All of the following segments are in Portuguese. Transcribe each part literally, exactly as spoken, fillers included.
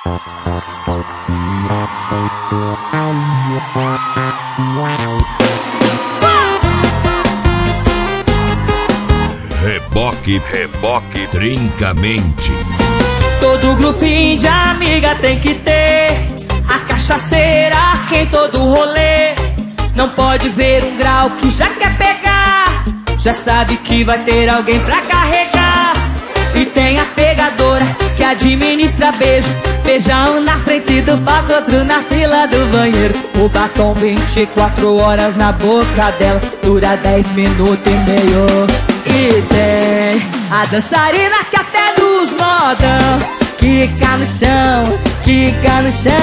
Reboque, reboque, trincamente. Todo grupinho de amiga tem que ter a cachaceira que em todo rolê. Não pode ver um grau que já quer pegar, já sabe que vai ter alguém pra carregar. E tem a pegadora que administra beijo, beijão na frente do palco, outro na fila do banheiro. O batom vinte e quatro horas na boca dela, dura dez minutos e meio. E tem a dançarina que até nos modão quica no chão, quica no chão.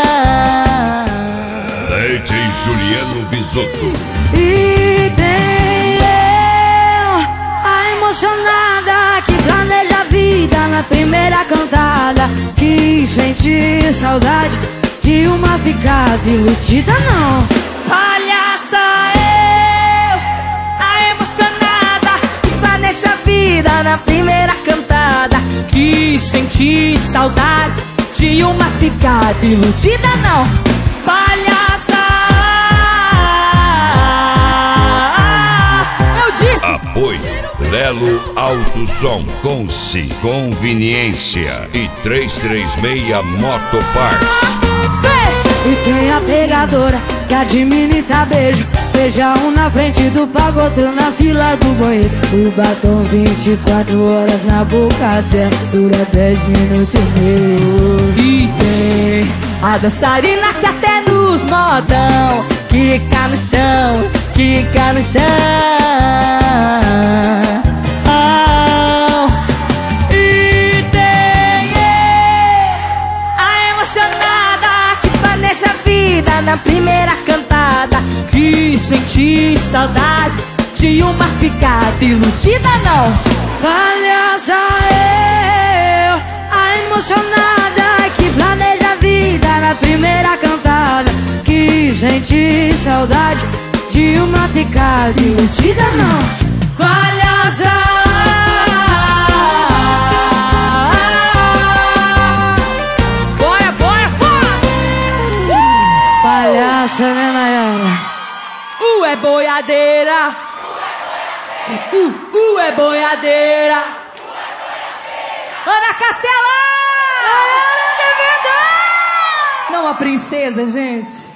D J Juliano Bisotto. E tem eu, a emocionada que planeja a vida na primeira cantada, que sente saudade de uma ficada iludida não. Palhaça eu, a emocionada que planeja a vida na primeira cantada, que senti saudade de uma ficada iludida não. Palhaça eu disse. Apoio Lelo Alto Som, Conci, Conveniência e trezentos e trinta e seis Motoparts. E tem a pegadora que administra beijo, beija um na frente do palco, outro na fila do banheiro. O batom vinte e quatro horas na boca dela, dura dez minutos e meio. E tem a dançarina que até nos modão quica no chão, quica no chão. Oh. E tem eu, a emocionada que planeja a vida na primeira cantada, que senti saudade de uma ficada iludida não. Palhaça eu, a emocionada que planeja a vida na primeira cantada, que sente saudade de uma ficada iludida não. Palhaça bora, bora, fora! Uh! Palhaça, né, Nayara? Uh, é boiadeira. Uh, uh, é boiadeira. Ana Castela! Nayara de verdade! Não, a princesa, gente.